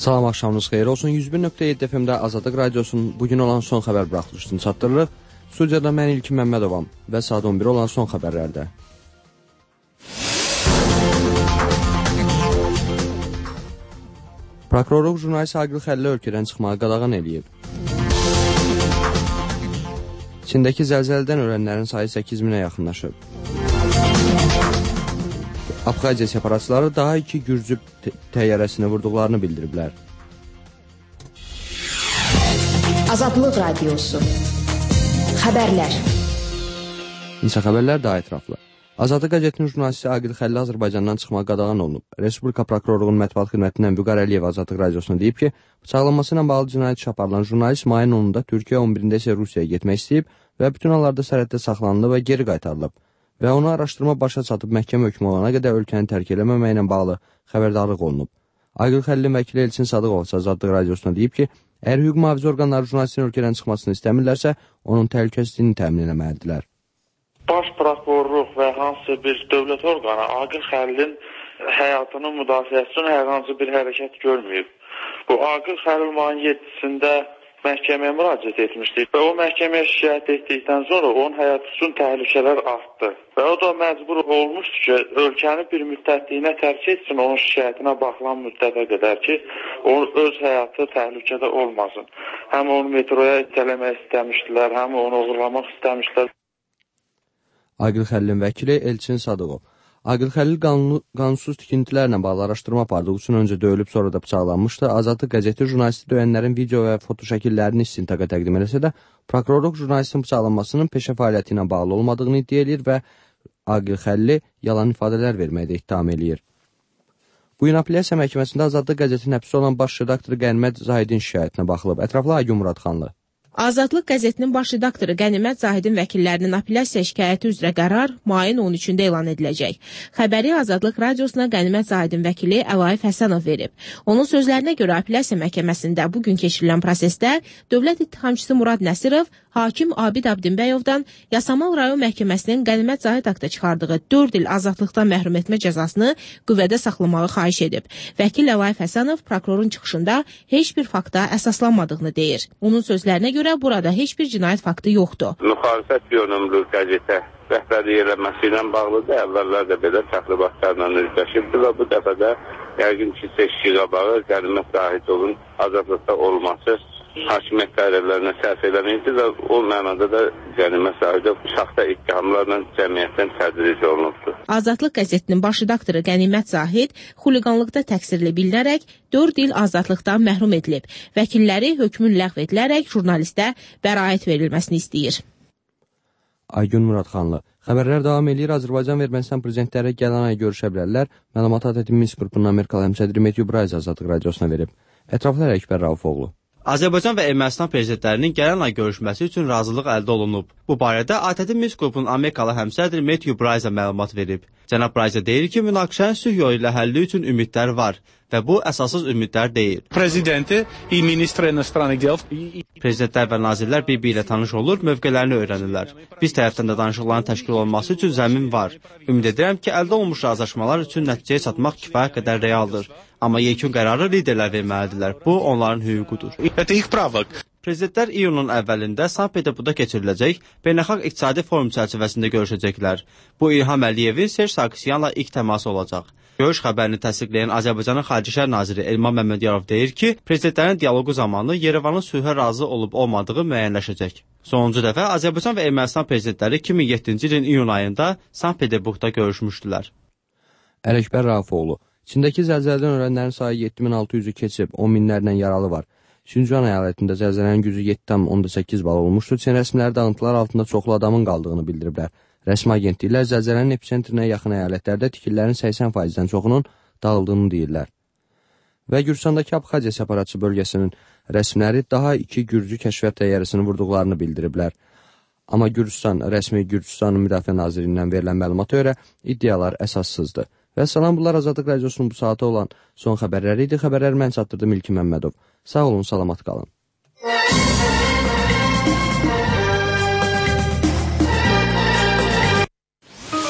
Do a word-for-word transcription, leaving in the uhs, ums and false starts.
Salam, axşamınız xeyir olsun. yüz bir nöqtə yeddi F M-də Azadlıq Radiosunun bugün olan son xəbər buraxılışını çatdırırıq. Studiyada mən İlkin Məmmədovam və saat on bir olan son xəbərlərdə. Prokurorluq jurnalist Aqil Xəlili ölkədən çıxmağa qadağan eləyib. Çindəki zəlzələdən ölənlərin sayı səkkiz minə yaxınlaşıb. Abxaziya separatçıları daha iki gürcü təyyarəsini vurduqlarını bildiriblər. Azadlıq Radiosu Xəbərlər. İnsan xəbərlər daha ətraflı. Azadlıq qəzetinin jurnalisti Aqil Xəlili Azərbaycandan çıxmağa qadağan olunub. Respublika Prokurorluğunun mətbuat xidmətindən Vüqar Əliyev Azadlıq Radiosuna deyib ki, bıçaqlanması ilə bağlı cinayət işi aparılan jurnalist mayın onunda Türkiyə, on birində isə Rusiyaya getmək istəyib və bütün hallarda sərhəddə saxlanılıb və geri qaytarılıb. Və ona araşdırma başa çatıb məhkəmə hökmü olana qədər ölkəni tərk eləməməklə bağlı xəbərdarlıq olunub. Aqil Xəlilin vəkili Elçin Sadıqov Azadlıq Radiosuna deyib ki, əgər hüquq mühafizə orqanları jurnalistin ölkədən çıxmasını istəmirlərsə, onun təhlükəsizliyini təmin etməlidirlər. Baş prokurorluq və hansı bir dövlət orqanı Aqil Xəlilin həyatının müdafiəsi üçün hər hansı bir hərəkət görməyib. Bu Aqil Xəlil mayın yeddisində məhkəməyə müraciət etmişdik və o məhkəməyə şikayət etdikdən sonra onun həyatı üçün təhlükələr artdı. Və o da məcbur olmuşdu ki, ölkəni bir müddətliyinə tərk etsin onun şikayətinə baxılan müddətə qədər ki, onun öz həyatı təhlükədə olmasın. Həm onu metroya itələmək istəmişdilər, həm onu uğurlamaq istəmişdilər. Aqil Xəlilin vəkili Elçin Sadıqov. Aqil Xəlil qanun, qanunsuz tikintilərlə bağlı araşdırma apardığı üçün öncə döyülüb, sonra da bıçaqlanmışdı. Azadlıq qəzeti jurnalisti döyənlərin video və foto şəkillərini istintaqa təqdim eləsə də, prokurorluq jurnalistin bıçaqlanmasının peşə fəaliyyəti ilə bağlı olmadığını iddia edir və Aqil Xəlili yalan ifadələr verməkdə ittiham eləyir. Bu gün apellyasiya məhkəməsində Azadlıq qəzetinin həbsdə olan baş redaktoru Qənimət Zahidin şikayətinə baxılıb. Ətraflı Aygün Muradxanlı. Azadlıq qəzetinin baş redaktoru Qənimət Zahidin vəkillərinin apellyasiya şikayəti üzrə qərar mayın on üçündə elan ediləcək. Xəbəri Azadlıq Radiosuna Qənimət Zahidin vəkili Əlaif Həsənov verib. Onun sözlərinə görə apellyasiya məhkəməsində bugün keçirilən prosesdə dövlət ittihamçısı Murad Nəsirov hakim Abid Abdinbəyovdan Yasamal rayon məhkəməsinin Qənimət Zahid haqqında çıxardığı dörd il azadlıqdan məhrum etmə cəzasını qüvvədə saxlamağı xahiş edib. Vəkil Əlaif Həsənov prokurorun çıxışında heç bir fakta əsaslanmadığını deyir. Onun sözlərinə görə burada heç bir cinayət faktı yoxdur. Müxalifət yönümlü qəzetə rəhbərlik eləməsi ilə bağlıdır. Əvvəllər də belə təxribatlarla üzləşibdir və bu dəfə də yəqin ki, seçki qabağı Qənimət Zahidovun azadlıqda olması hakimiyyət dairələrinə sərf eləməkdir və o mənada da Qənimət Zahidov saxta ittihamlarla cəmiyyətdən tədric olunubdur. Azadlıq qəzetinin baş redaktoru Qənimət Zahid xuliqanlıqda təqsirli bilinərək dörd il azadlıqdan məhrum edilib. Vəkilləri hökmün ləğv edilərək jurnalistə bəraət verilməsini istəyir. Aygün Muradxanlı. Xəbərlər davam edir. Azərbaycan və Ermənistan prezidentləri gələn ay görüşə bilərlər. Məlumatı A T V Minsk qrupunun Amerikalı həmsədri Metyu Brayz Azadlıq Radiosuna verib. Ətraflar Əkbər Raufoğlu. Azərbaycan və Ermənistan prezidentlərinin gələn ay görüşməsi üçün razılıq əldə olunub. Bu barədə A T V Minsk qrupunun Amerikalı həmsədri Metyu Brayza məlumat verib. Cənab Brayza deyir ki, münaqişənin sülh yolu ilə həlli üçün ümidlər var və bu əsassız ümidlər deyil. Prezidenti və ministr inostranik dел. Prezidentlər və nazirlər bir-biri ilə tanış olur, mövqələrini öyrənirlər. Biz tərəfdən də danışıqların təşkil olunması üçün zəmin var. Ümid edirəm ki, əldə olunmuş razılaşmalar üçün nəticəyə çatmaq kifayət qədər realdır. Amma yekun qərarı liderlər verməlidirlər. Bu, onların hüququdur. Prezidentlər iyunun əvvəlində Sankt-Peterburqda keçiriləcək beynəlxalq iqtisadi forum çərçivəsində görüşəcəklər. Bu, İlham Əliyevin Serj Sarkisyanla ilk təması olacaq. Görüş xəbərini təsdiqləyən Azərbaycanın Xarici İşlər naziri Elman Məmmədiyarov deyir ki, prezidentlərin dialoqu zamanı Yerevanın sülhə razı olub-olmadığı müəyyənləşəcək. Sonuncu dəfə Azərbaycan və Ermənistan prezidentləri iki min yeddinci ilin iyun ayında Sankt-Peterburqda görüşmüşdülər. Ələkbər Rafoğlu. Çindəki zəlzələdən ölənlərin sayı yeddi min altı yüzü keçib, on minlərlə yaralı var. Şincan əyalətində zəlzələnin gücü yeddi tam onda səkkiz bal olmuşdur. Çin rəsmiləri dağıntılar altında çoxlu adamın qaldığını bildiriblər. Rəsmi agentliklər zəlzələnin epicentrinə yaxın əyalətlərdə tikililərin səksən faizdən çoxunun dağıldığını deyirlər. Və Gürcüstandakı Abxaziya separatçı bölgəsinin rəsmiləri daha iki gürcü kəşfiyyat təyyarəsini vurduqlarını bildiriblər. Amma Gürcüstan, rəsmi Gürcüstanın Müdafiə Nazirliyindən verilən məlumata görə iddialar əsassızdır. Və salam, bunlar Azadlıq Radiosunun bu saata olan son xəbərləri idi. Xəbərləri mən çatdırdım İlkin Məmmədov. Sağ olun, salamat qalın.